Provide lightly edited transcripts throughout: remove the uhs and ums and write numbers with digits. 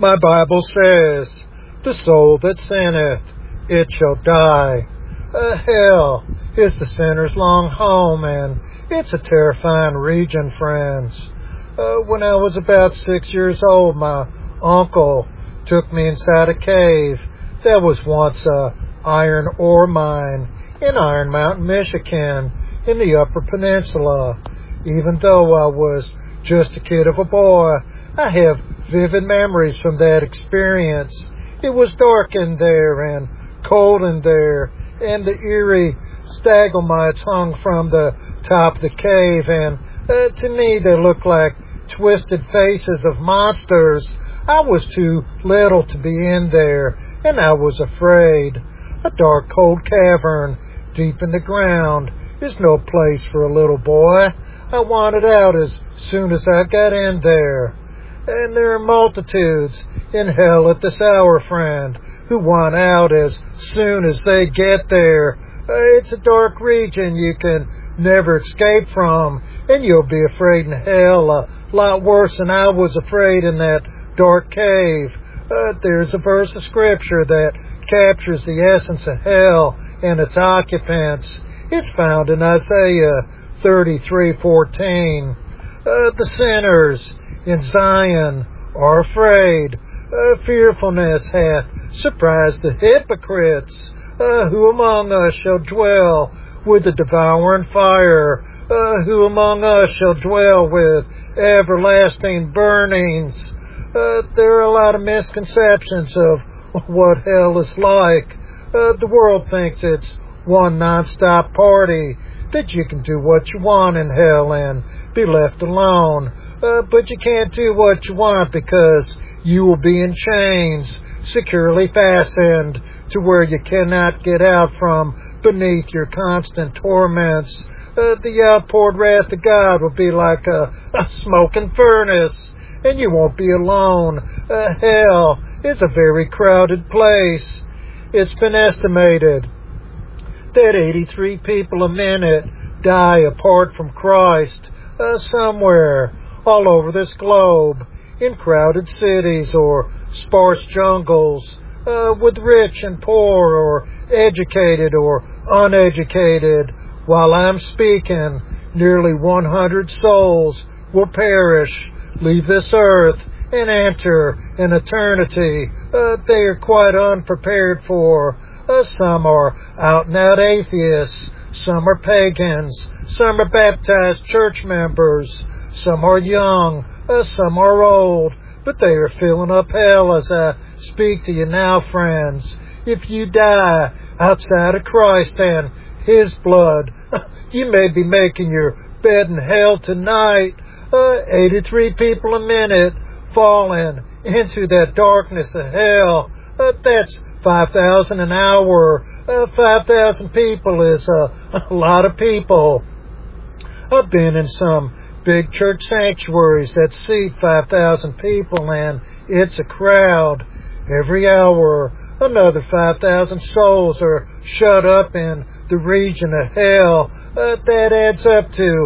My Bible says, the soul that sinneth, it shall die. Hell is the sinner's long home, and it's a terrifying region, friends. When I was about 6 years old, my uncle took me inside a cave that was once a iron ore mine in Iron Mountain, Michigan, in the Upper Peninsula. Even though I was just a kid of a boy, I have vivid memories from that experience. It was dark in there and cold in there, and the eerie stalagmites hung from the top of the cave, and to me they looked like twisted faces of monsters. I was too little to be in there, and I was afraid. A dark, cold cavern deep in the ground is no place for a little boy. I wanted out as soon as I got in there. And there are multitudes in hell at this hour, friend, who want out as soon as they get there. It's a dark region you can never escape from, and you'll be afraid in hell a lot worse than I was afraid in that dark cave. There's a verse of Scripture that captures the essence of hell and its occupants. It's found in Isaiah 33:14. The sinners in Zion are afraid. Fearfulness hath surprised the hypocrites. Who among us shall dwell with the devouring fire? Who among us shall dwell with everlasting burnings? There are a lot of misconceptions of what hell is like. The world thinks it's one non-stop party, that you can do what you want in hell and be left alone. But you can't do what you want because you will be in chains, securely fastened to where you cannot get out from beneath your constant torments. The outpoured wrath of God will be like a smoking furnace, and you won't be alone. Hell is a very crowded place. It's been estimated that 83 people a minute die apart from Christ somewhere all over this globe, in crowded cities or sparse jungles, with rich and poor, or educated or uneducated. While I'm speaking, nearly 100 souls will perish, leave this earth, and enter an eternity they are quite unprepared for. Some are out-and-out atheists, some are pagans, some are baptized church members, some are young, some are old, but they are filling up hell as I speak to you now, friends. If you die outside of Christ and His blood, you may be making your bed in hell tonight. 83 people a minute falling into that darkness of hell. That's 5,000 an hour. 5,000 people is a lot of people. I've been in some big church sanctuaries that seat 5,000 people, and it's a crowd. Every hour, another 5,000 souls are shut up in the region of hell. That adds up to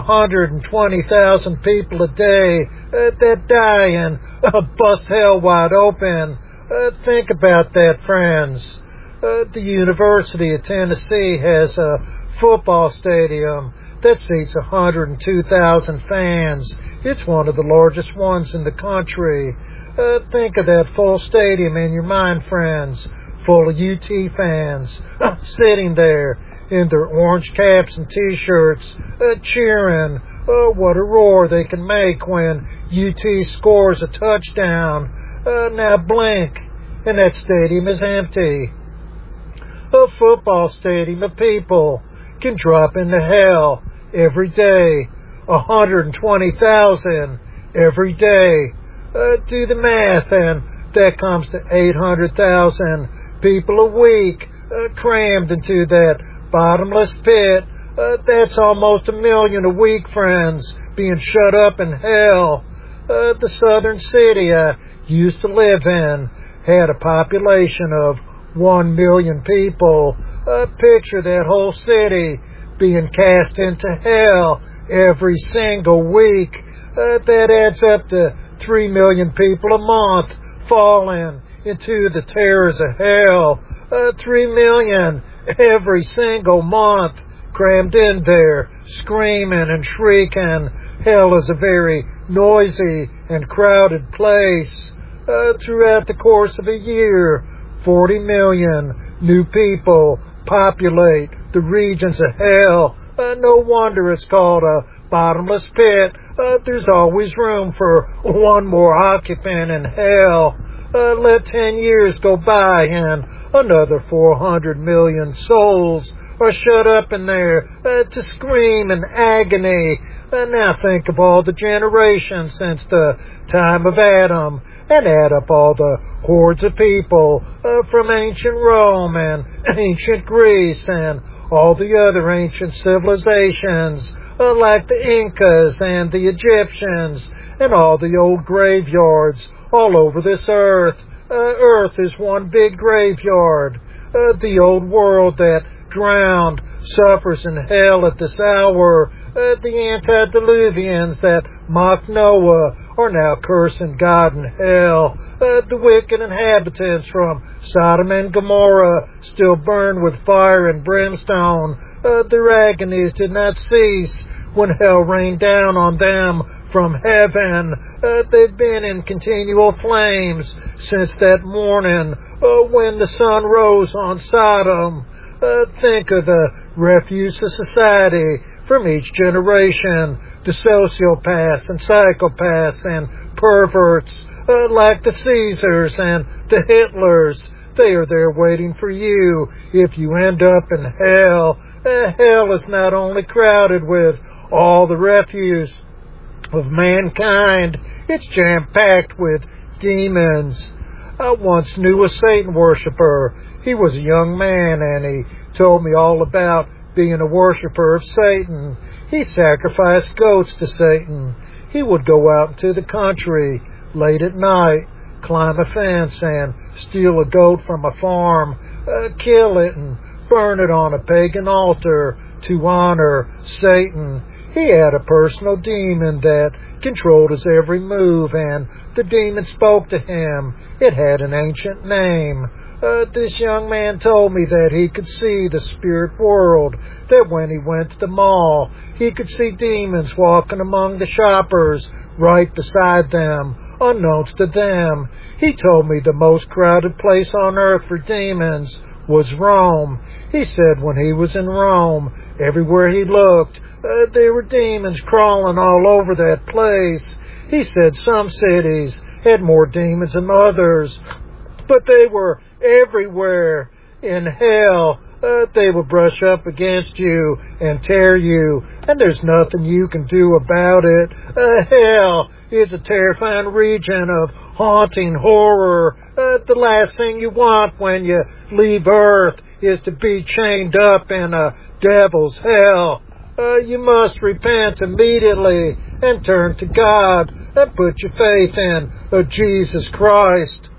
120,000 people a day that die and bust hell wide open. Think about that, friends. The University of Tennessee has a football stadium that seats 102,000 fans. It's one of the largest ones in the country. Think of that full stadium in your mind, friends, full of UT fans, sitting there in their orange caps and T-shirts, cheering. What a roar they can make when UT scores a touchdown. Now blink, and that stadium is empty. A football stadium of people can drop into hell every day. 120,000 every day. Do the math, and that comes to 800,000 people a week crammed into that bottomless pit. That's almost 1 million a week, friends, being shut up in hell. The southern city I used to live in had a population of 1 million people. Picture that whole city being cast into hell every single week. That adds up to 3 million people a month falling into the terrors of hell. 3 million every single month crammed in there, screaming and shrieking. Hell is a very noisy and crowded place. Throughout the course of a year, 40 million new people populate the regions of hell. No wonder it's called a bottomless pit. There's always room for one more occupant in hell. Let 10 years go by and another 400 million souls are shut up in there to scream in agony. Now think of all the generations since the time of Adam, and add up all the hordes of people from ancient Rome and ancient Greece and all the other ancient civilizations like the Incas and the Egyptians and all the old graveyards all over this earth. Earth is one big graveyard. The old world that drowned suffers in hell at this hour. The antediluvians that mocked Noah are now cursing God in hell. The wicked inhabitants from Sodom and Gomorrah still burn with fire and brimstone. Their agonies did not cease when hell rained down on them from heaven. They've been in continual flames since that morning when the sun rose on Sodom. Think of the refuse of society from each generation, the sociopaths and psychopaths and perverts like the Caesars and the Hitlers. They are there waiting for you if you end up in hell. Hell is not only crowded with all the refuse of mankind, it's jam-packed with demons. I once knew a Satan worshiper. He was a young man, and he told me all about being a worshiper of Satan. He sacrificed goats to Satan. He would go out into the country late at night, climb a fence, and steal a goat from a farm, kill it, and burn it on a pagan altar to honor Satan. He had a personal demon that controlled his every move, and the demon spoke to him. It had an ancient name. This young man told me that he could see the spirit world, that when he went to the mall, he could see demons walking among the shoppers right beside them, unknowns to them. He told me the most crowded place on earth for demons was Rome. He said when he was in Rome, everywhere he looked, there were demons crawling all over that place. He said some cities had more demons than others, but they were everywhere. In hell, they will brush up against you and tear you, and there's nothing you can do about it. Hell is a terrifying region of haunting horror. The last thing you want when you leave Earth is to be chained up in a devil's hell. You must repent immediately and turn to God and put your faith in Jesus Christ.